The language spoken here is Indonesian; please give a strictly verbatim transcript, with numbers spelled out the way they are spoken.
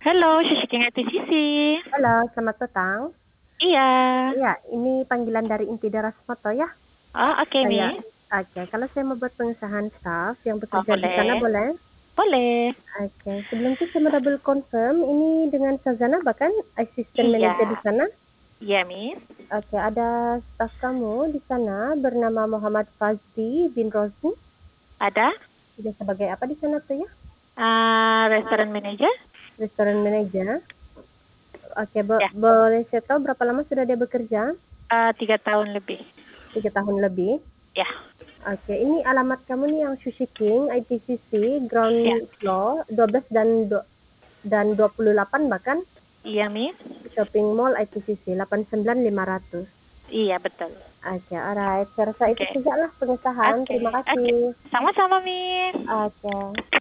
Halo, Sushi King I T C C. Halo, selamat petang. Iya. Iya, ini panggilan dari Inti Daras Moto ya? Oh, oke, Saya Miss. oke, kalau saya mau buat pengesahan staff yang Oh, bekerja di sana boleh. boleh? Boleh. Oke, sebelum itu saya mau double confirm, ini dengan Sazana bahkan asisten Iya. manajer di sana? Iya, Miss. Oke, ada staff kamu di sana bernama Muhammad Fazli bin Rosni. Ada? Dia sebagai apa di sana tuh ya? Uh, Restaurant Manager? Restoran manager. Oke, bo Ya. boleh saya tahu berapa lama sudah dia bekerja? Uh, tiga tahun lebih. Tiga tahun lebih. Ya. Oke, ini alamat kamu nih yang Sushi King I T C C Ya. ground floor dua belas dan do, dan dua puluh delapan bahkan Iya, Miss. shopping mall I T C C delapan sembilan lima ratus. Iya, betul. Oke, alright. Saya rasa itu Oke. sajalah pengesahan. Oke. Terima Oke. kasih. Sama-sama, Miss. Oke.